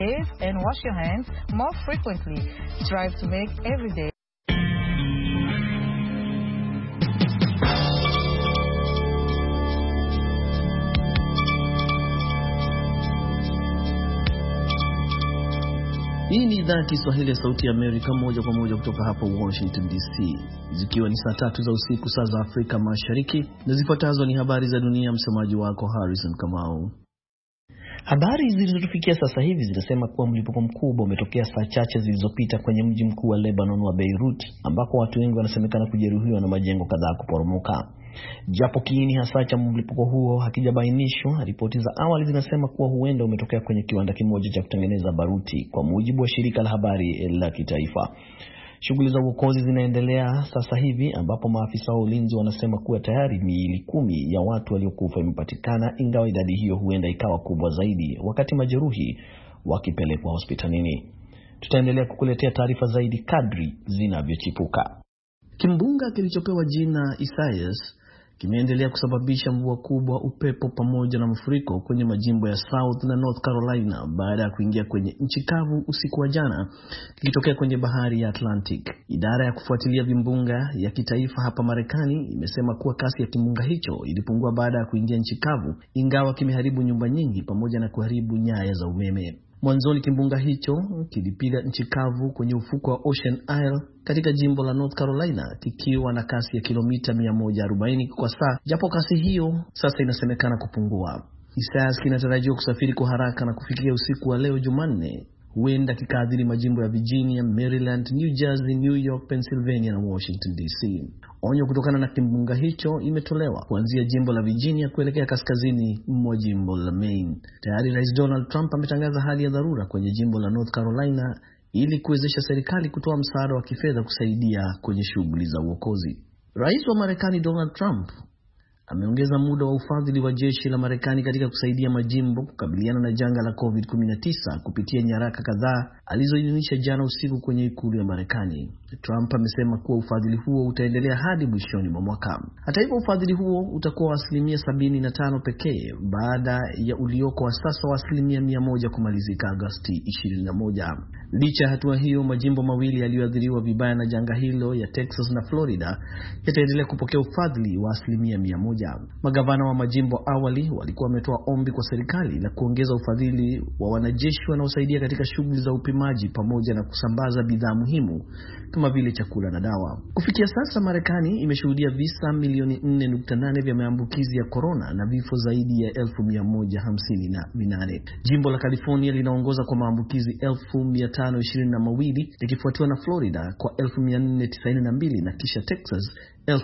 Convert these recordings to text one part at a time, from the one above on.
Bathe and wash your hands more frequently. Strive to make every day. Hii ni idhaa ya Kiswahili ya Sauti ya Amerika moja kwa moja kutoka hapa Washington DC. Zikiwa ni saa 3 za usiku saa za Afrika Mashariki, na zifuatazo ni habari za dunia. Msemaji wako Harrison Kamau. Habari zilizotufikia sasa hivi zinasema kuwa mlipuko mkubwa umetokea saa chache zilizopita kwenye mji mkuu wa Lebanon wa Beirut, ambako watu wengi wanasemekana kujeruhiwa na majengo kadhaa kuporomoka. Japo kiini hasa cha mlipuko huo hakijabainishwa, ripoti za awali zinasema kuwa huenda umetokea kwenye kiwanda kimoja cha kutengeneza baruti, kwa mujibu wa shirika la habari la kitaifa. Shughuli za uokozi zinaendelea sasa hivi, ambapo maafisa wa ulinzi wanasema kuwa tayari miili 10 ya watu waliokufa imepatikana, ingawa idadi hiyo huenda ikawa kubwa zaidi wakati majeruhi wakipelekwa hospitalini. Tutaendelea kukuletea taarifa zaidi kadri zinavyochipuka. Kimbunga kilichopewa jina Isaias kimeendelea kusababisha mvua kubwa, upepo pamoja na mafuriko kwenye majimbo ya South na North Carolina baada ya kuingia kwenye nchi kavu usiku wa jana, kikitokea kwenye bahari ya Atlantic. Idara ya kufuatilia vimbunga ya kitaifa hapa Marekani imesema kuwa kasi ya kimbunga hicho ilipungua baada ya kuingia nchi kavu, ingawa kimeharibu nyumba nyingi pamoja na kuharibu nyaya za umeme. Mwanzoni kimbunga hicho kilipiga nchi kavu kwenye ufuko wa Ocean Isle katika jimbo la North Carolina kikiwa na kasi ya kilomita 140 kwa saa, japo kasi hiyo sasa inasemekana kupungua. Isaias kinatarajiwa kusafiri kwa haraka na kufikia usiku wa leo Jumanne, huenda kikaathiri majimbo ya Virginia, Maryland, New Jersey, New York, Pennsylvania na Washington DC. Onyo kutokana na kimbunga hicho imetolewa kuanzia jimbo la Virginia kuelekea kaskazini mwa jimbo la Maine. Tayari Rais Donald Trump ametangaza hali ya dharura kwenye jimbo la North Carolina ili kuwezesha serikali kutoa msaada wa kifedha kusaidia kwenye shughuli za uokozi. Rais wa Marekani Donald Trump ameongeza muda wa ufadhili wa jeshi la Marekani katika kusaidia majimbo kukabiliana na janga la COVID-19 kupitia nyaraka kadhaa alizoidhinisha jana usiku kwenye ikulu ya Marekani. Trump amesema kuwa ufadhili huo utaendelea hadi mwishoni mwa mwaka. Hata hivyo, ufadhili huo utakuwa wa 75% pekee baada ya ulioko wa sasa wa 100% kumalizika Agosti 21. Licha ya hatua hiyo, majimbo mawili yaliyoathiriwa vibaya na janga hilo ya Texas na Florida yataendelea kupokea ufadhili wa 100%. Magavana wa majimbo awali walikuwa wametoa ombi kwa serikali la kuongeza ufadhili wa wanajeshi wanaosaidia katika shughuli za upimaji pamoja na kusambaza bidhaa muhimu kama vile chakula na dawa. Kufikia sasa Marekani imeshuhudia visa milioni 4.8 vya maambukizi ya corona na vifo zaidi ya 1158. Jimbo la California linaongoza kwa maambukizi 1522 likifuatiwa na Florida kwa 1492 na kisha Texas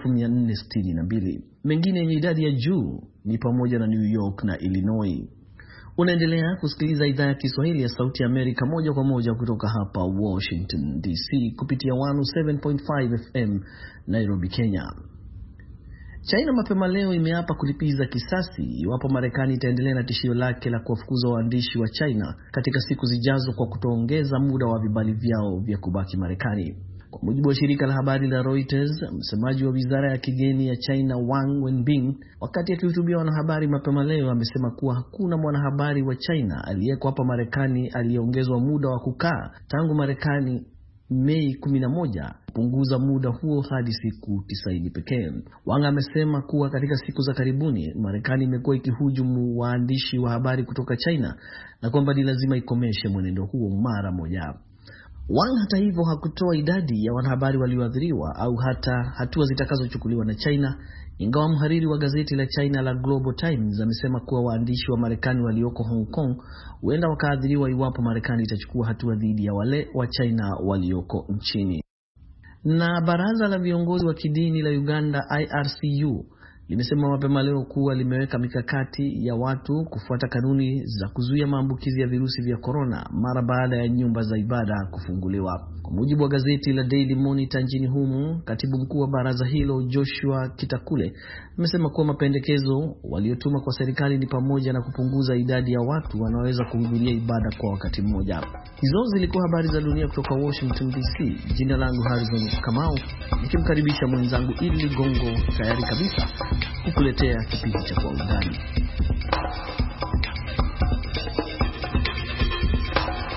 1462. Mengine yenye idadi ya juu ni pamoja na New York na Illinois. Unaendelea kusikiliza idhaa ya Kiswahili ya Sauti ya Amerika moja kwa moja kutoka hapa Washington DC kupitia 107.5 FM Nairobi, Kenya. China mapema leo imeapa kulipiza kisasi iwapo Marekani itaendelea na tishio lake la kuwafukuza waandishi wa China katika siku zijazo kwa kutoongeza muda wa vibali vyao vya kubaki Marekani. Kwa mujibu wa shirika la habari la Reuters, msemaji wa wizara ya kigeni ya China Wang Wenbin, wakati akihutubia wanahabari mapema leo, amesema kuwa hakuna mwanahabari wa China aliyeko hapa Marekani aliyeongezwa muda wa kukaa tangu Marekani Mei 11 kupunguza muda huo hadi siku 90 pekee. Wang amesema kuwa katika siku za karibuni Marekani imekuwa ikihujumu waandishi wa habari kutoka China na kwamba ni lazima ikomeshe mwenendo huo mara moja. Wang hata hivyo hakutoa idadi ya wanahabari walioathiriwa au hata hatua zitakazochukuliwa na China, ingawa mhariri wa gazeti la China la Global Times amesema kuwa waandishi wa Marekani walioko Hong Kong huenda wakaathiriwa iwapo Marekani itachukua hatua dhidi ya wale wa China walioko nchini. Na baraza la viongozi wa kidini la Uganda IRCU limesema mapema leo kuwa limeweka mikakati ya watu kufuata kanuni za kuzuia maambukizi ya virusi vya corona mara baada ya nyumba za ibada kufunguliwa. Kwa mujibu wa gazeti la Daily Monitor nchini humu, katibu mkuu wa baraza hilo Joshua Kitakule amesema kuwa mapendekezo waliotuma kwa serikali ni pamoja na kupunguza idadi ya watu wanaoweza kuhudhuria ibada kwa wakati mmoja. Hizo zilikuwa habari za dunia kutoka Washington DC. Jina langu Harrison Kamau, nikimkaribisha mwenzangu Ili Gongo, tayari kabisa kukuletea kipindi cha Kwa Undani.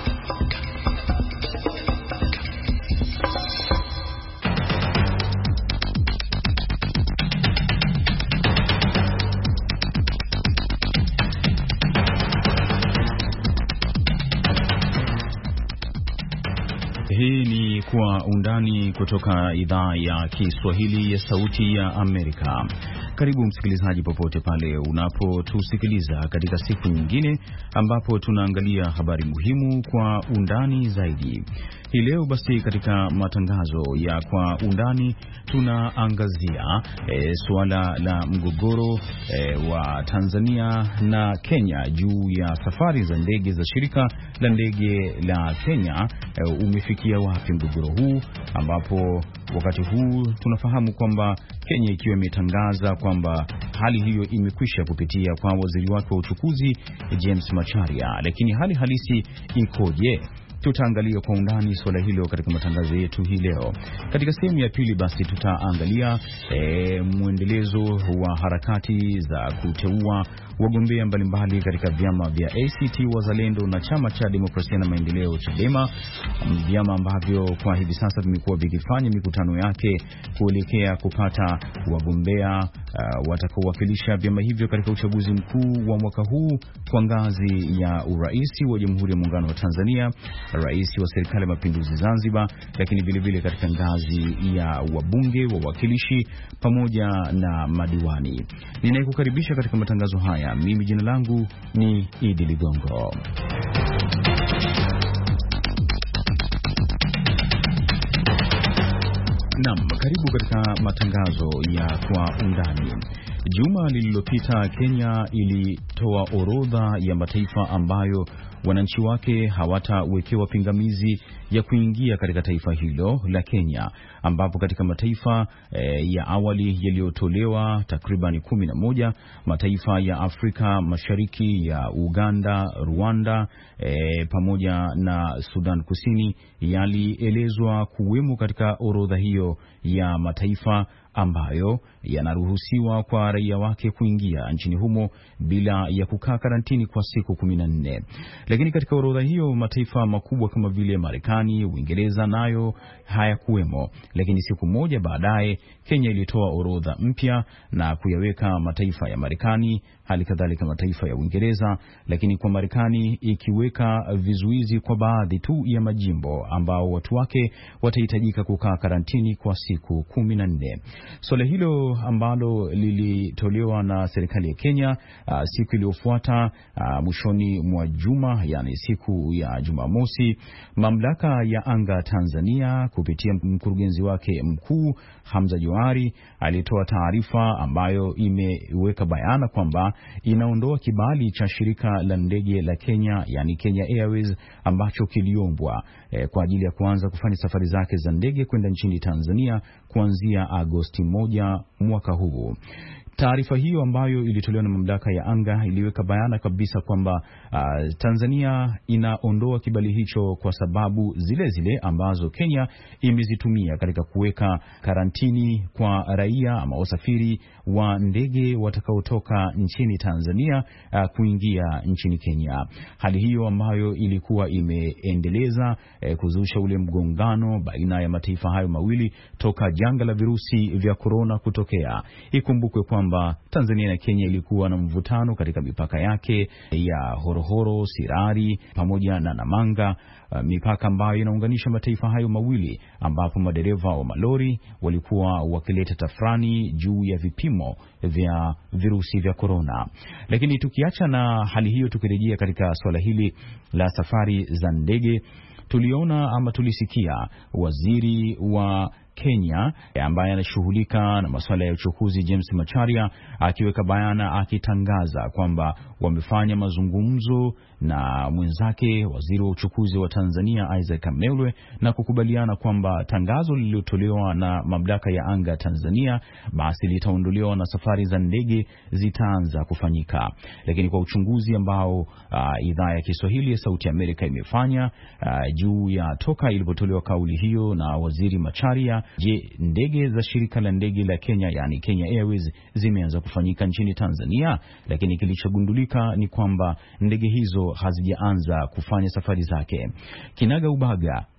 Hii ni Kwa Undani kutoka idhaa ya Kiswahili ya Sauti ya Amerika. Karibu msikilizaji, popote pale unapotusikiliza katika siku nyingine ambapo tunaangalia habari muhimu kwa undani zaidi. Hii leo basi katika matangazo ya Kwa Undani tunaangazia suala la mgogoro wa Tanzania na Kenya juu ya safari za ndege za shirika la ndege la Kenya. Umefikia wapi mgogoro huu, ambapo wakati huu tunafahamu kwamba Kenya ikiwa imetangaza kwamba hali hiyo imekwisha kupitia kwa waziri wake wa uchukuzi James Macharia, lakini hali halisi ikoje? Tutaangalia kwa undani suala hilo katika matangazo yetu hii leo. Katika sehemu ya pili basi tutaangalia mwendelezo wa harakati za kuteua wagombea mbalimbali katika vyama vya ACT Wazalendo na Chama cha Demokrasia na Maendeleo Chadema, vyama ambavyo kwa hivi sasa vimekuwa vikifanya mikutano yake kuelekea kupata wagombea watakaowakilisha vyama hivyo katika uchaguzi mkuu wa mwaka huu kwa ngazi ya urais wa Jamhuri ya Muungano wa Tanzania, rais wa Serikali ya Mapinduzi Zanzibar, lakini vile vile katika ngazi ya wabunge, wawakilishi pamoja na madiwani. Ninayekukaribisha katika matangazo haya, mimi jina langu ni Idi Ligongo. Naam, karibu katika matangazo ya Kwa Undani. Juma lililopita Kenya ilitoa orodha ya mataifa ambayo wananchi wake hawatawekewa pingamizi ya kuingia katika taifa hilo la Kenya, ambapo katika mataifa ya awali yaliyotolewa takriban 11, mataifa ya Afrika Mashariki ya Uganda, Rwanda pamoja na Sudan Kusini yalielezwa kuwemo katika orodha hiyo ya mataifa ambayo yanaruhusiwa kwa raia wake kuingia nchini humo bila ya kukaa karantini kwa siku 14. Lakini katika orodha hiyo mataifa makubwa kama vile Marekani, Uingereza nayo hayakuwemo. Lakini siku moja baadaye Kenya ilitoa orodha mpya na kuyaweka mataifa ya Marekani, hali kadhalika mataifa ya Uingereza, lakini kwa Marekani ikiweka vizuizi kwa baadhi tu ya majimbo ambao watu wake watahitajika kukaa karantini kwa siku 14. Swala hilo ambalo lilitolewa na serikali ya Kenya siku iliyofuata, mwishoni mwa juma, yani siku ya Jumamosi, mamlaka ya anga Tanzania kupitia mkurugenzi wake mkuu Hamza Johari alitoa taarifa ambayo imeweka bayana kwamba inaondoa kibali cha shirika la ndege la Kenya, yani Kenya Airways, ambacho kiliombwa kwa ajili ya kuanza kufanya safari zake za ndege kwenda nchini Tanzania kuanzia Agosti 1 mwaka huu. Taarifa hiyo ambayo ilitolewa na mamlaka ya anga iliweka bayana kabisa kwamba Tanzania inaondoa kibali hicho kwa sababu zile zile ambazo Kenya imezitumia katika kuweka karantini kwa raia ama wasafiri wa ndege watakaotoka nchini Tanzania kuingia nchini Kenya. Hali hiyo ambayo ilikuwa imeendeleza kuzusha ule mgongano baina ya mataifa hayo mawili toka janga la virusi vya corona kutokea. Ikumbukwe kwamba Tanzania na Kenya ilikuwa na mvutano katika mipaka yake ya Horohoro, Sirari pamoja na Namanga, mipaka ambayo inaunganisha mataifa hayo mawili, ambapo madereva wa malori walikuwa wakileta tafrani juu ya vipimo vya virusi vya corona. Lakini tukiacha na hali hiyo, tukirejea katika swala hili la safari za ndege, tuliona ama tulisikia waziri wa Kenya ambaye anashughulika na masuala ya uchukuzi James Macharia akiweka bayana, akitangaza kwamba wamefanya mazungumzo na mwenzake waziri wa uchukuzi wa Tanzania Isaac Amelwe na kukubaliana kwamba tangazo lililotolewa na mamlaka ya anga Tanzania basi litaondolewa na safari za ndege zitaanza kufanyika. Lakini kwa uchunguzi ambao idhaa ya Kiswahili ya Sauti ya Amerika imefanya juu ya toka ilipotolewa kauli hiyo na waziri Macharia, je, ndege za shirika la ndege la Kenya, yani Kenya Airways, zimeanza kufanyika nchini Tanzania? Lakini kilichogundulika ni kwamba ndege hizo hazijaanza kufanya safari zake. Kinaga ubaga,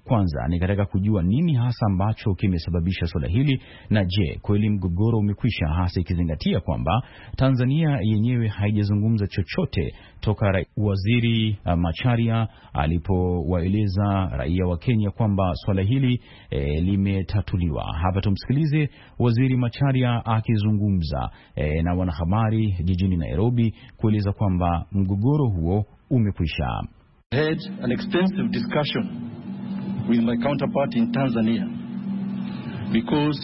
Kwanza nikataka kujua nini hasa ambacho kimesababisha swala hili, na je, kweli mgogoro umekwisha, hasa ikizingatia kwamba Tanzania yenyewe haijazungumza chochote toka Waziri Macharia alipowaeleza raia wa Kenya kwamba swala hili limetatuliwa. Hapa tumsikilize Waziri Macharia akizungumza na wanahabari jijini Nairobi kueleza kwamba mgogoro huo umekwisha. I had an extensive discussion with my counterpart in Tanzania because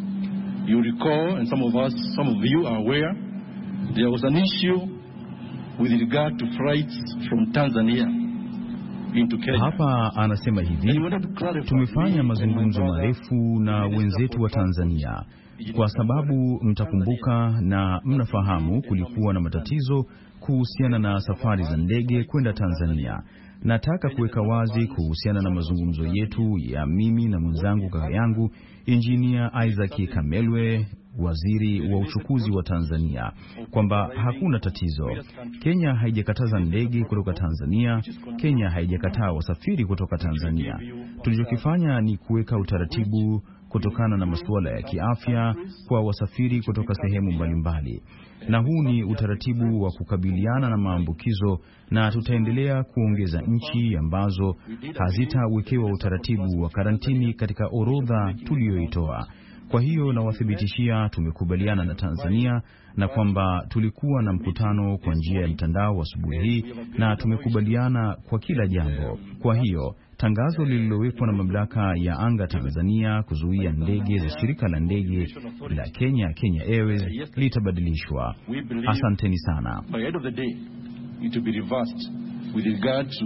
you recall, and some of you are aware, there was an issue with regard to flights from Tanzania into Kenya. Hapa anasema hivi, tumefanya mazungumzo marefu na wenzetu wa Tanzania kwa sababu mtakumbuka na mnafahamu kulikuwa na matatizo kuhusiana na safari za ndege kwenda Tanzania. Nataka kuweka wazi kuhusiana na mazungumzo yetu ya mimi na mwenzangu kaka yangu Engineer Isaac Kamelwe, waziri wa uchukuzi wa Tanzania, kwamba hakuna tatizo. Kenya haijakataza ndege kutoka Tanzania. Kenya haijakataa wasafiri kutoka Tanzania. Tulichokifanya ni kuweka utaratibu kutokana na masuala ya kiafya kwa wasafiri kutoka sehemu mbalimbali. Na huu ni utaratibu wa kukabiliana na maambukizo, na tutaendelea kuongeza nchi ambazo hazitawekewa utaratibu wa karantini katika orodha tuliyoitoa. Kwa hiyo nawathibitishia tumekubaliana na Tanzania na kwamba tulikuwa na mkutano kwa njia ya mtandao asubuhi hii na tumekubaliana kwa kila jambo. Kwa hiyo tangazo lililowekwa na mamlaka ya anga Tanzania kuzuia ndege za shirika la ndege la Kenya, Kenya Airways, litabadilishwa. Asanteni sana. By the end of the day, it will be reversed with regard to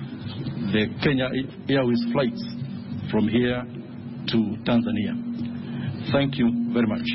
the Kenya Airways flights from here to Tanzania. Thank you very much.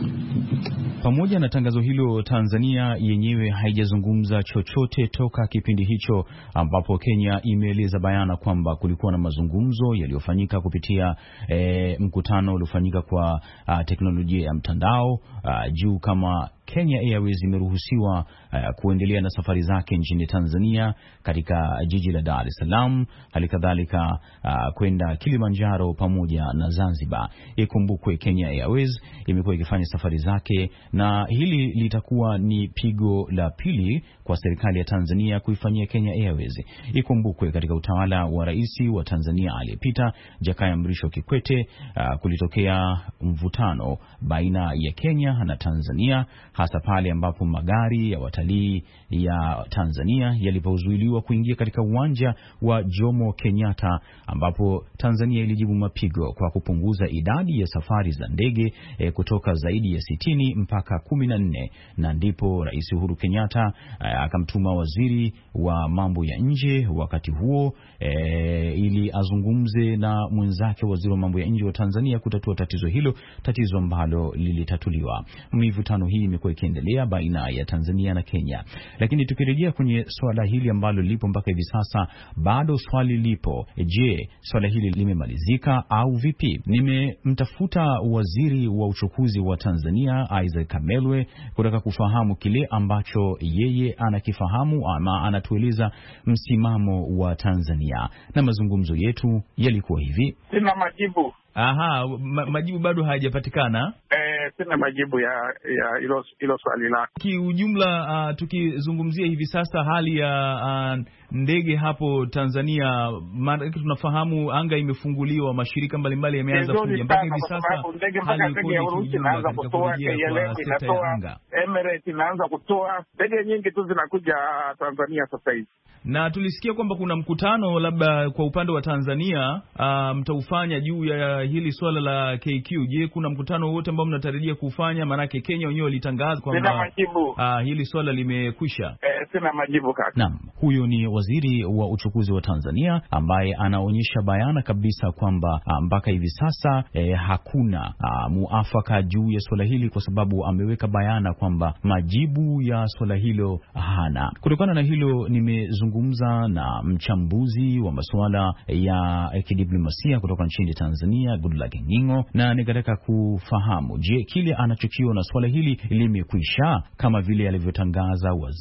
Pamoja na tangazo hilo, Tanzania yenyewe haijazungumza chochote toka kipindi hicho ambapo Kenya imeeleza bayana kwamba kulikuwa na mazungumzo yaliyofanyika kupitia mkutano uliofanyika kwa teknolojia ya mtandao juu kama Kenya Airways imeruhusiwa kuendelea na safari zake nchini Tanzania katika jiji la Dar es Salaam, halikadhalika kwenda Kilimanjaro pamoja na Zanzibar. Ikumbukwe Kenya Airways imekuwa ikifanya safari zake, na hili litakuwa ni pigo la pili kwa serikali ya Tanzania kuifanyia Kenya Airways. Ikumbukwe katika utawala wa rais wa Tanzania aliyepita Jakaya Mrisho Kikwete kulitokea mvutano baina ya Kenya na Tanzania, hasa pale ambapo magari ya watalii ya Tanzania yalipozuiliwa kuingia katika uwanja wa Jomo Kenyatta, ambapo Tanzania ilijibu mapigo kwa kupunguza idadi ya safari za ndege kutoka zaidi ya 60 mpaka 14, na ndipo Rais Uhuru Kenyatta akamtuma waziri wa mambo ya nje wakati huo ili azungumze na mwenzake waziri wa mambo ya nje wa Tanzania kutatua tatizo hilo, tatizo ambalo lilitatuliwa. Mivutano hii imekuwa ikiendelea baina ya Tanzania na Kenya. Lakini tukirejea kwenye swala hili ambalo lipo mpaka hivi sasa, bado swali lipo. Je, swala hili limemalizika au vipi? Nimemtafuta waziri wa uchukuzi wa Tanzania Isaac Kamelwe kutaka kufahamu kile ambacho yeye anakifahamu ama anatueleza msimamo wa Tanzania, na mazungumzo yetu yalikuwa hivi. Sina majibu. Majibu bado hayajapatikana. Sina majibu ya hilo swali lako. Kiujumla, tukizungumzia hivi sasa hali ya ndege hapo Tanzania, maana tunafahamu anga imefunguliwa, mashirika mbalimbali yameanza kuja mpaka hivi sasa. Ndege ya Urusi inaanza kutoa, KLM inatoa, Emirates inaanza kutoa, ndege nyingi tu zinakuja Tanzania sasa hivi. Na tulisikia kwamba kuna mkutano labda kwa upande wa Tanzania mtaufanya juu ya hili swala la KQ. Je, kuna mkutano wote ambao mnatarajia kufanya? Maanake Kenya wenyewe walitangaza kwamba hili swala limekwisha. Sina majibu kaka. Naam, huyo ni waziri wa uchukuzi wa Tanzania ambaye anaonyesha bayana kabisa kwamba mpaka hivi sasa hakuna muafaka juu ya swala hili, kwa sababu ameweka bayana kwamba majibu ya swala hilo hana. Kutokana na hilo nimezungumza na mchambuzi wa masuala ya kidiplomasia kutoka nchini Tanzania, Goodluck Ngingo, na nikataka kufahamu je, kile anachokiona swala hili limekwisha kama vile alivyotangaza waziri wa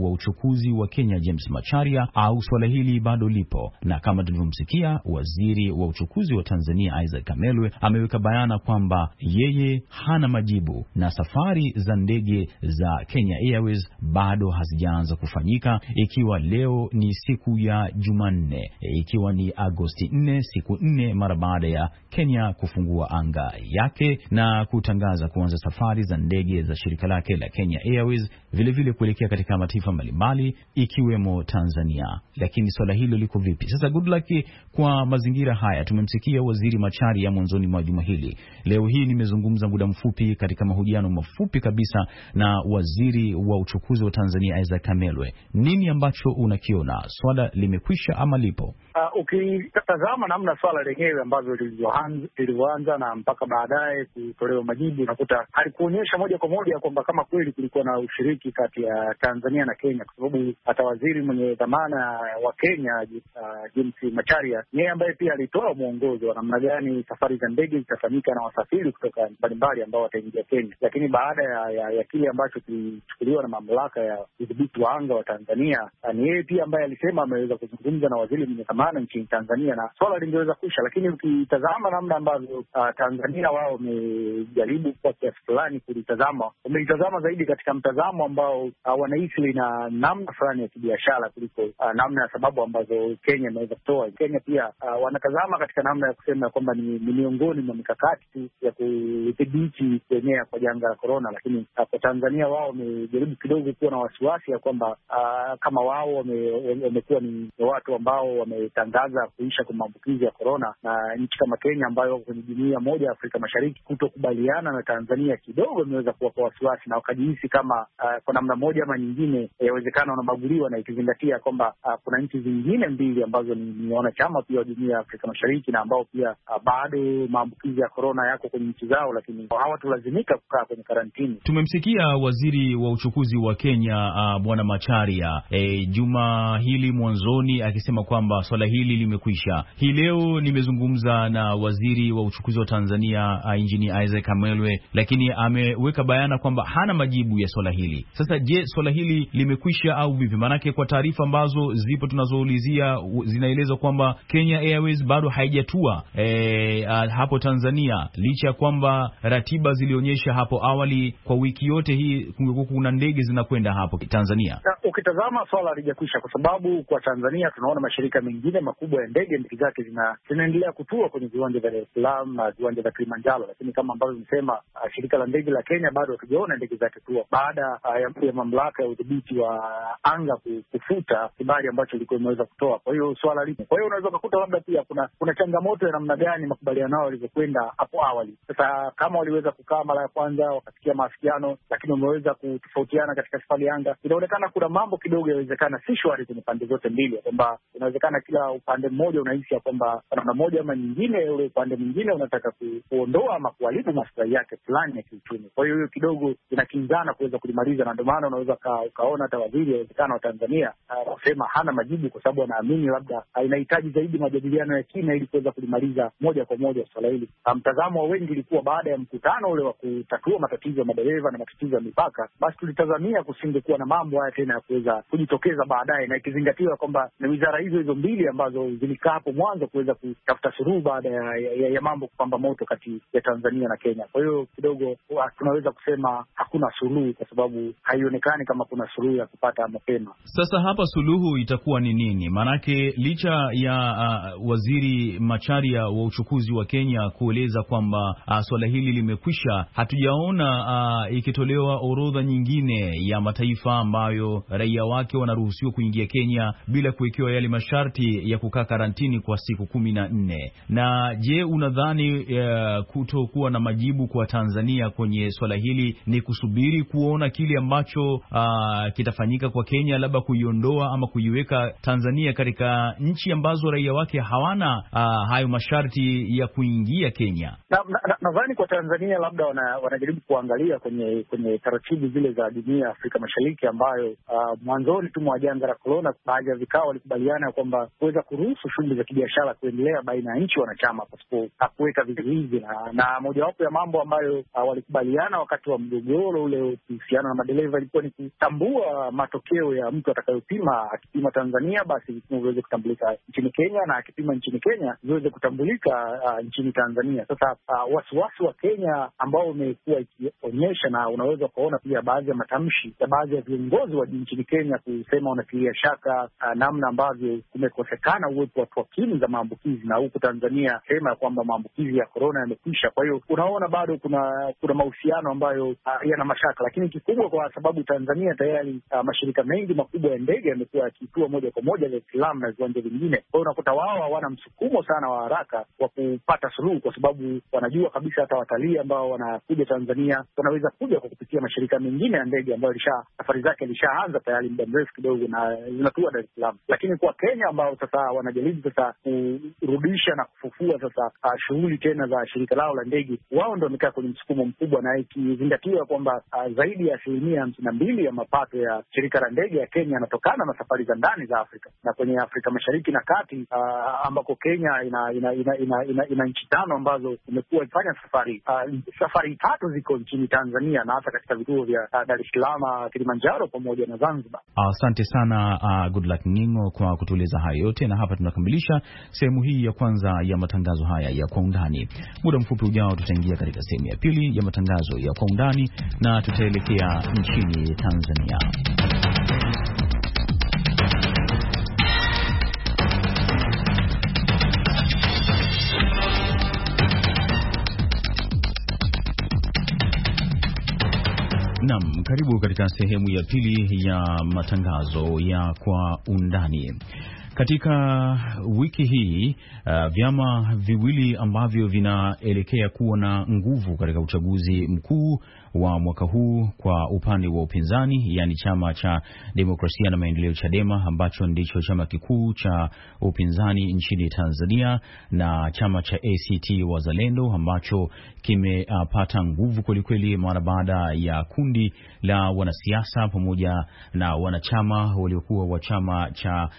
wa uchukuzi wa Kenya James Macharia au swala hili bado lipo. Na kama tulivyomsikia waziri wa uchukuzi wa Tanzania Isaac Kamelwe ameweka bayana kwamba yeye hana majibu na safari za ndege za Kenya Airways bado hazijaanza kufanyika, ikiwa leo ni siku ya Jumanne, ikiwa ni Agosti 4, siku 4 mara baada ya Kenya kufungua anga yake na kutangaza kuanza safari za ndege za shirika lake la Kenya Airways vile kuelekea katika mataifa mbalimbali ikiwemo Tanzania. Lakini swala hilo liko vipi? Sasa good luck kwa mazingira haya. Tumemsikia waziri Macharia mwanzoni mwa juma hili. Leo hii nimezungumza muda mfupi katika mahojiano mafupi kabisa na waziri wa uchukuzi wa Tanzania Isaac Kamelwe. Nini ambacho unakiona? Swala limekwisha ama lipo? Ukitazama namna swala lenyewe ambavyo lilivyoanza na mpaka baadaye kutolewa majibu, unakuta halikuonyesha moja kwa moja kwamba kama kweli kulikuwa na ushiriki kati ya Tanzania na Kenya, kwa sababu hata waziri mwenye dhamana wa Kenya James Macharia, yeye ambaye pia alitoa mwongozo wa namna gani safari za ndege zitafanyika na wasafiri kutoka mbalimbali ambao wataingia Kenya. Lakini baada ya kile ambacho kilichukuliwa na mamlaka ya udhibiti wa anga wa Tanzania, ni yeye pia ambaye alisema ameweza kuzungumza na waziri mwenye dhamana nchini Tanzania na swala lingeweza kuisha. Lakini ukitazama namna ambavyo Tanzania wao wamejaribu kwa kiasi fulani wamelitazama zaidi katika mtazamo ambao wanahisi lina namna fulani ya kibiashara kuliko namna ya sababu ambazo Kenya imeweza kutoa. Kenya pia wanatazama katika namna ya kusema kwamba ni miongoni mwa mikakati tu ya kudhibiti kuenea kwa janga la corona. Lakini kwa Tanzania wao wamejaribu kidogo kuwa na wasiwasi ya kwamba kama wao wamekuwa ni watu ambao wametangaza kuisha kwa maambukizi ya corona, na nchi kama Kenya ambayo kwenye jumuiya moja ya Afrika Mashariki kutokubaliana na Tanzania kidogo imeweza kuwapa wasiwasi, na wakajihisi kama kwa namna moja ama nyingine yawezekana wanabaguliwa, na ikizingatia kwamba kuna nchi zingine mbili ambazo ni wanachama pia wa jumuiya ya Afrika Mashariki na ambao pia bado maambukizi ya corona yako kwenye nchi zao, lakini hawatulazimika kukaa kwenye karantini. Tumemsikia waziri wa uchukuzi wa Kenya Bwana Macharia juma hili mwanzoni akisema kwamba swala hili limekwisha. Hii leo nimezungumza na waziri wa uchukuzi wa Tanzania Engineer Isaac Kamelwe, lakini ameweka bayana kwamba hana majibu ya swala hili. Sasa je, swala hili limekwisha au vipi? Manake kwa taarifa ambazo zipo tunazoulizia zinaeleza kwamba Kenya Airways bado haijatua hapo Tanzania, licha ya kwamba ratiba zilionyesha hapo awali kwa wiki yote hii kungekuwa kuna ndege zinakwenda hapo Tanzania. Ukitazama swala halijakwisha, kwa sababu kwa Tanzania tunaona mashirika mengine makubwa ya ndege zake zinaendelea kutua kwenye viwanja vya Dar es Salaam na viwanja vya Kilimanjaro, lakini kama ambavyo nimesema, shirika la ndege la Kenya bado hatujaona ndege zake tua baada ya mamlaka ya udhibiti wa anga kufuta kibali ambacho ilikuwa imeweza kutoa. Kwa hiyo swala lipo. Kwa hiyo unaweza kukuta labda pia kuna changamoto ya namna gani makubaliano yao yalivyokwenda hapo awali. Sasa kama waliweza kukaa mara ya kwanza wakafikia maafikiano, lakini wameweza kutofautiana katika safari ya anga, inaonekana kuna mambo kidogo yawezekana si shwari kwenye pande zote mbili, kwamba inawezekana kila upande mmoja unahisi ya kwamba kwa namna moja ama nyingine ule upande mwingine unataka kuondoa ama kuharibu maslahi yake fulani ya kiuchumi. Kwa hiyo kidogo inakinzana kuweza kulimaliza, na ndio maana unaweza ukaona hata waziri inawezekana wa Tanzania kusema hana majibu, kwa sababu anaamini labda inahitaji zaidi majadiliano ya kina ili kuweza kulimaliza moja kwa moja swala hili. Mtazamo wa wengi ulikuwa baada ya mkutano ule wa kutatua matatizo ya madereva na matatizo ya mipaka, basi tulitazamia kusingekuwa na mambo haya tena ya kuweza kujitokeza baadaye, na ikizingatiwa kwamba ni wizara hizo mbili ambazo zilikaa hapo mwanzo kuweza kutafuta suluhu baada ya mambo kupamba moto kati ya Tanzania na Kenya. Kwa hiyo kidogo tunaweza kusema hakuna suluhu, kwa sababu haionekani kama kuna suluhu ya kupata mapema. Sasa hapa suluhu itakuwa ni nini? Maanake licha ya waziri Macharia wa uchukuzi wa Kenya kueleza kwamba swala hili limekwisha, hatujaona ikitolewa orodha nyingine ya mataifa ambayo raia wake wanaruhusiwa kuingia Kenya bila kuwekewa yale masharti ya kukaa karantini kwa siku 14. Na je, unadhani kutokuwa na majibu kwa Tanzania kwenye swala hili ni kusubiri kuona kile ambacho kitafanyika kwa Kenya, labda kuiondoa ama kuiweka Tanzania katika nchi ambazo raia wake hawana hayo masharti ya kuingia Kenya? Nadhani kwa Tanzania labda wanajaribu kuangalia kwenye taratibu zile za Jumuiya ya Afrika Mashariki, ambayo mwanzoni tu mwa janga la corona baadhi ya vikao walikubaliana kwamba kuweza kuruhusu shughuli za kibiashara kuendelea baina ya nchi wanachama pasipo kuweka vizuizi, na mojawapo ya mambo ambayo walikubaliana wakati wa mgogoro ule kuhusiana na madereva ilikuwa ni kutambua matokeo ya mtu atakayopima, akipima Tanzania basi vipimo viweze kutambulika nchini Kenya, na akipima nchini Kenya viweze kutambulika nchini Tanzania. Sasa wasiwasi wa Kenya ambao umekuwa ikionyesha, na unaweza kuona pia baadhi ya matamshi ya baadhi ya viongozi wa nchini Kenya kusema wanatilia shaka namna ambavyo kumekosekana uwepo wa takwimu za maambukizi, na huku Tanzania sema ya kwamba maambukizi ya korona yamekwisha. Kwa hiyo unaona bado kuna mahusiano ambayo yana mashaka, lakini kikubwa kwa sababu Tanzania tayari mashirika mengi makubwa ya ndege yamekuwa yakitua moja kwa moja Dar es Salaam na viwanja vingine. Kwa hiyo unakuta wao hawana msukumo sana wa haraka wa kupata suluhu, kwa sababu wanajua kabisa hata watalii ambao wanakuja Tanzania wanaweza kuja kwa kupitia mashirika mengine ya ndege ambayo safari zake ilishaanza tayari muda mrefu kidogo na zinatua Dar es Salaam. Lakini kwa Kenya ambao sasa wanajaribu sasa kurudisha na kufufua sasa shughuli tena za shirika lao la ndege, wao ndio wamekaa kwenye msukumo mkubwa, na ikizingatiwa kwamba zaidi ya 52% ya mapato ya shirika la ndege ya Kenya yanatokana na safari za ndani za Afrika, na kwenye Afrika Mashariki na Kati ambako Kenya ina nchi 5 ambazo imekuwa ikifanya safari 3 ziko nchini Tanzania, na hata katika vituo vya Dar es Salaam, Kilimanjaro pamoja na Zanzibar. Asante sana Goodluck Ngingo kwa kutueleza hayo yote, na hapa tunakamilisha sehemu hii ya kwanza ya matangazo haya ya Kwa Undani. Muda mfupi ujao tutaingia katika sehemu ya pili ya matangazo ya Kwa Undani na tutaelekea nchini Tanzania. Naam, karibu katika sehemu ya pili ya matangazo ya Kwa Undani. Katika wiki hii vyama viwili ambavyo vinaelekea kuwa na nguvu katika uchaguzi mkuu wa mwaka huu kwa upande wa upinzani, yani chama cha Demokrasia na Maendeleo Chadema, ambacho ndicho chama kikuu cha upinzani nchini Tanzania, na chama cha ACT Wazalendo ambacho kimepata nguvu kwelikweli mara baada ya kundi la wanasiasa pamoja na wanachama waliokuwa wa chama cha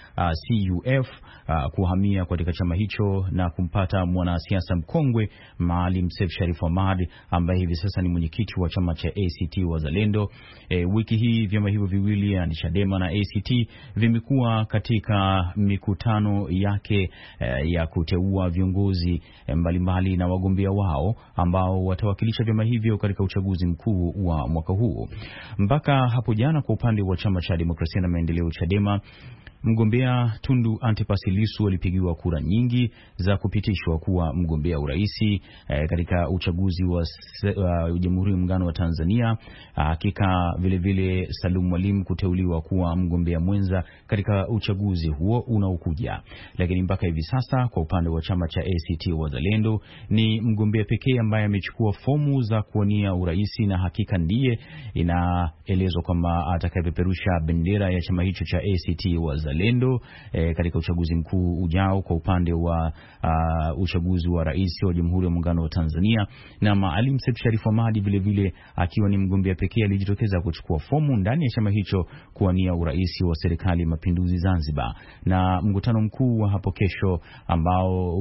CUF kuhamia katika chama hicho na kumpata mwanasiasa mkongwe Maalim Seif Sharif Hamad ambaye hivi sasa ni mwenyekiti wa chama cha ACT Wazalendo. Wiki hii vyama hivyo viwili, yani Chadema na ACT, vimekuwa katika mikutano yake ya kuteua viongozi mbalimbali na wagombea wao ambao watawakilisha vyama hivyo katika uchaguzi mkuu wa mwaka huu. Mpaka hapo jana, kwa upande wa chama cha Demokrasia na Maendeleo Chadema, mgombea Tundu Antipas Lissu alipigiwa kura nyingi za kupitishwa kuwa mgombea uraisi katika uchaguzi wa Jamhuri ya Muungano wa Tanzania. Hakika vile Salum Mwalimu kuteuliwa kuwa mgombea mwenza katika uchaguzi huo unaokuja. Lakini mpaka hivi sasa kwa upande wa chama cha ACT Wazalendo ni mgombea pekee ambaye amechukua fomu za kuwania uraisi, na hakika ndiye inaelezwa kwamba atakayepeperusha bendera ya chama hicho cha ACT Wazalendo katika uchaguzi mkuu ujao kwa upande wa uchaguzi wa rais wa Jamhuri ya Muungano wa Tanzania. Na Maalim Seif Sharif Hamad vile akiwa ni mgombea pekee alijitokeza kuchukua fomu ndani ya chama hicho kuwania urais wa Serikali ya Mapinduzi Zanzibar. Na mkutano mkuu wa hapo kesho ambao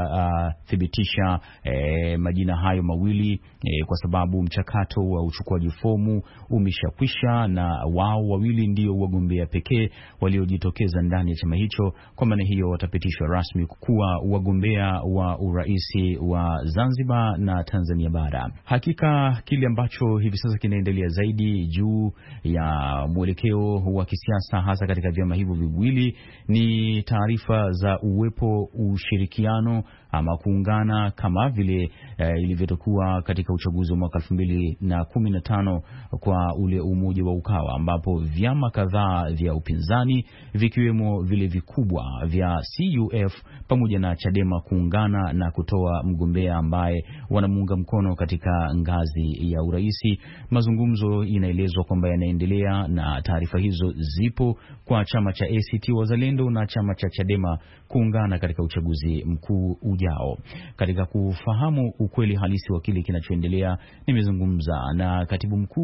utathibitisha majina hayo mawili, kwa sababu mchakato wa uchukuaji fomu umeshakwisha na wao wawili ndio wagombea pekee waliojitokeza ndani ya chama hicho. Kwa maana hiyo watapitishwa rasmi kuwa wagombea wa uraisi wa Zanzibar na Tanzania bara. Hakika kile ambacho hivi sasa kinaendelea zaidi juu ya mwelekeo wa kisiasa hasa katika vyama hivyo viwili ni taarifa za uwepo ushirikiano ama kuungana kama vile ilivyokuwa katika uchaguzi wa mwaka 2015 kwa ule umoja wa Ukawa, ambapo vyama kadhaa vya upinzani vikiwemo vile vikubwa vya CUF pamoja na Chadema kuungana na kutoa mgombea ambaye wanamuunga mkono katika ngazi ya uraisi. Mazungumzo inaelezwa kwamba yanaendelea na taarifa hizo zipo kwa chama cha ACT Wazalendo na chama cha Chadema kuungana katika uchaguzi mkuu ujao. Katika kufahamu ukweli halisi wa kile kinachoendelea, nimezungumza na katibu mkuu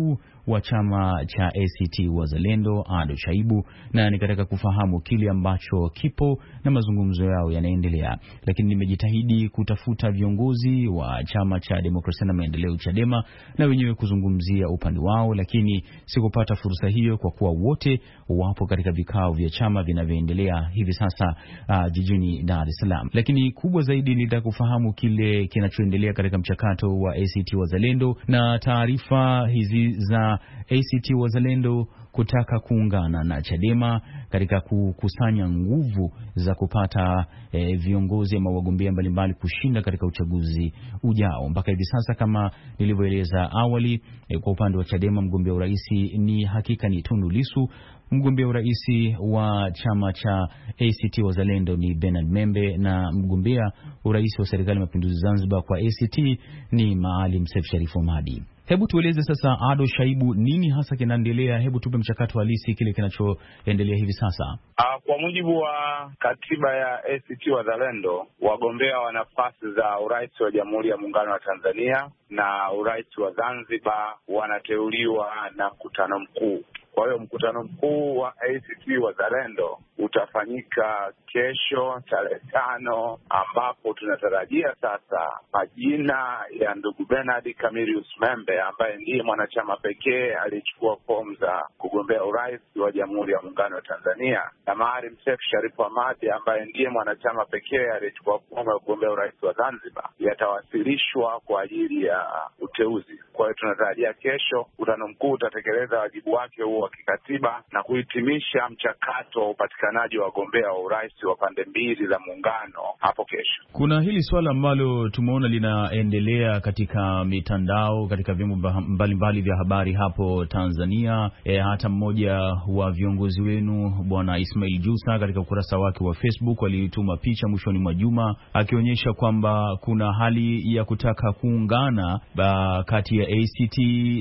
wa chama cha ACT Wazalendo Ado Shaibu, na nikataka kufahamu kile ambacho kipo na mazungumzo yao yanaendelea. Lakini nimejitahidi kutafuta viongozi wa chama cha Demokrasia na Maendeleo Chadema na wenyewe kuzungumzia upande wao, lakini sikupata fursa hiyo kwa kuwa wote wapo katika vikao vya chama vinavyoendelea hivi sasa jijini Dar es Salaam. Lakini kubwa zaidi nitaka kufahamu kile kinachoendelea katika mchakato wa ACT Wazalendo na taarifa hizi za ACT Wazalendo kutaka kuungana na Chadema katika kukusanya nguvu za kupata viongozi ama wagombea mbalimbali kushinda katika uchaguzi ujao. Mpaka hivi sasa kama nilivyoeleza awali, kwa upande wa Chadema mgombea urais ni hakika ni Tundu Lissu, mgombea urais wa chama cha ACT Wazalendo ni Bernard Membe, na mgombea urais wa serikali ya mapinduzi Zanzibar kwa ACT ni Maalim Seif Sharif Hamad. Hebu tueleze sasa, Ado Shaibu, nini hasa kinaendelea? Hebu tupe mchakato halisi kile kinachoendelea hivi sasa. Kwa mujibu wa katiba ya ACT Wazalendo, wagombea wa nafasi za urais wa Jamhuri ya Muungano wa Tanzania na urais wa Zanzibar wanateuliwa na mkutano mkuu. Kwa hiyo mkutano mkuu wa ACT Wazalendo utafanyika kesho tarehe 5, ambapo tunatarajia sasa majina ya ndugu Bernard Camillus Membe ambaye ndiye mwanachama pekee aliyechukua fomu za kugombea urais wa Jamhuri ya Muungano wa Tanzania na Maalim Seif Sharif Hamad ambaye ndiye mwanachama pekee aliyechukua fomu ya kugombea urais wa Zanzibar yatawasilishwa kwa ajili ya uteuzi. Kwa hiyo tunatarajia kesho mkutano mkuu utatekeleza wajibu wake huo wa kikatiba na kuhitimisha mchakato wa upatikanaji wa wagombea wa urais wa pande mbili za muungano hapo kesho. Kuna hili swala ambalo tumeona linaendelea katika mitandao, katika vyombo mbalimbali vya habari hapo Tanzania. Hata mmoja wa viongozi wenu Bwana Ismail Jusa katika ukurasa wake wa Facebook alituma picha mwishoni mwa juma akionyesha kwamba kuna hali ya kutaka kuungana kati ya ACT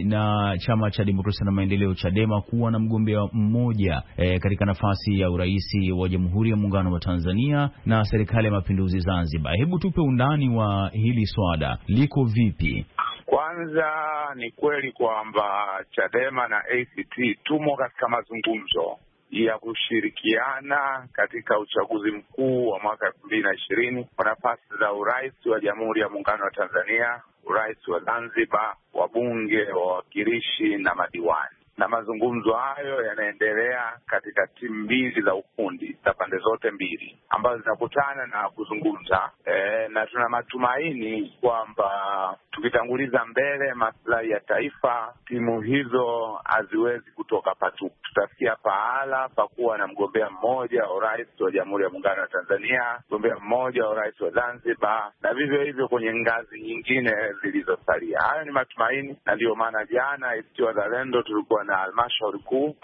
na chama cha Demokrasia na Maendeleo Chadema kuwa na mgombea mmoja katika nafasi ya urais wa Jamhuri ya Muungano wa Tanzania na serikali ya mapinduzi Zanzibar. Hebu tupe undani wa hili swala, liko vipi? Kwanza ni kweli kwamba Chadema na ACT tumo katika mazungumzo ya kushirikiana katika uchaguzi mkuu wa mwaka 2020 kwa nafasi za urais wa Jamhuri ya Muungano wa Tanzania, urais wa Zanzibar, wabunge, wawakilishi na madiwani. Na mazungumzo hayo yanaendelea katika timu mbili za ufundi za pande zote mbili ambazo zinakutana na kuzungumza. Na tuna matumaini kwamba tukitanguliza mbele maslahi ya taifa, timu hizo haziwezi kutoka patupu. Tutafikia pahala pakuwa na mgombea mmoja wa urais wa Jamhuri ya Muungano wa Tanzania, mgombea mmoja wa urais wa Zanzibar, na vivyo hivyo kwenye ngazi nyingine zilizosalia. Hayo ni matumaini, na ndiyo maana jana ACT Wazalendo tulikuwa na halmashauri kuu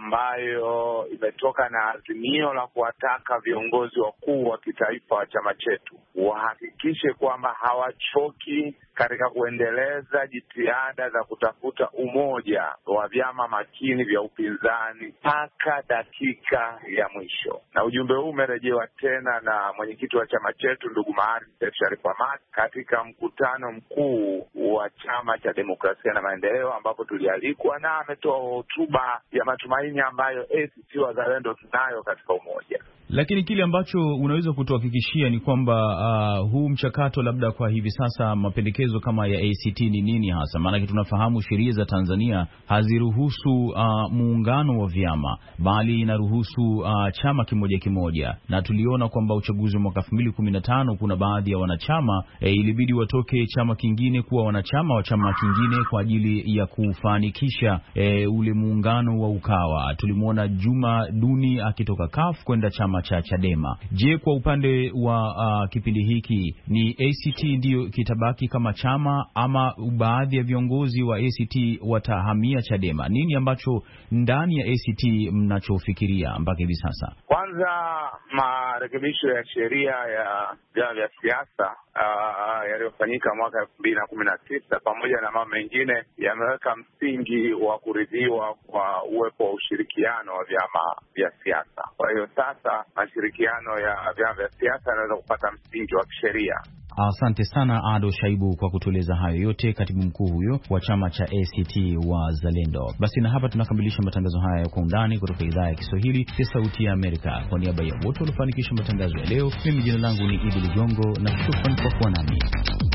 ambayo imetoka na azimio la kuwataka viongozi wakuu wa kitaifa wa chama chetu wahakikishe kwamba hawachoki katika kuendeleza jitihada za kutafuta umoja wa vyama makini vya upinzani mpaka dakika ya mwisho. Na ujumbe huu umerejewa tena na mwenyekiti wa chama chetu ndugu Maalim Seif Sharif Hamad katika mkutano mkuu wa chama cha Demokrasia na Maendeleo, ambapo tulialikwa na ametoa hotuba ya matumaini ambayo ACT Wazalendo tunayo katika umoja. Lakini kile ambacho unaweza kutuhakikishia ni kwamba huu mchakato, labda kwa hivi sasa, mapendekezo kama ya ACT ni nini hasa? Maana tunafahamu sheria za Tanzania haziruhusu muungano wa vyama, bali inaruhusu chama kimoja kimoja, na tuliona kwamba uchaguzi wa mwaka 2015 kuna baadhi ya wanachama ilibidi watoke chama kingine kuwa wanachama wa chama kingine kwa ajili ya kufanikisha ule muungano wa Ukawa. Tulimwona Juma Duni akitoka CUF kwenda chama cha Chadema. Je, kwa upande wa kipindi hiki ni ACT ndiyo kitabaki kama chama ama baadhi ya viongozi wa ACT watahamia Chadema? Nini ambacho ndani ya ACT mnachofikiria mpaka hivi sasa? Kwanza, marekebisho ya sheria ya vyama vya siasa yaliyofanyika mwaka 2019 pamoja na mambo mengine yameweka msingi wa kuridhiwa kwa uwepo wa ushirikiano wa vyama vya siasa. Kwa hiyo sasa mashirikiano ya vyama vya siasa yanaweza kupata msingi wa kisheria Asante sana Ado Shaibu kwa kutueleza hayo yote, katibu mkuu huyo wa chama cha ACT Wazalendo. Basi na hapa tunakamilisha matangazo haya ya Kwa Undani kutoka idhaa ya Kiswahili ya Sauti ya Amerika. Kwa niaba ya wote waliofanikisha matangazo ya leo, mimi jina langu ni Idi Ligongo na shukrani kwa kuwa nami.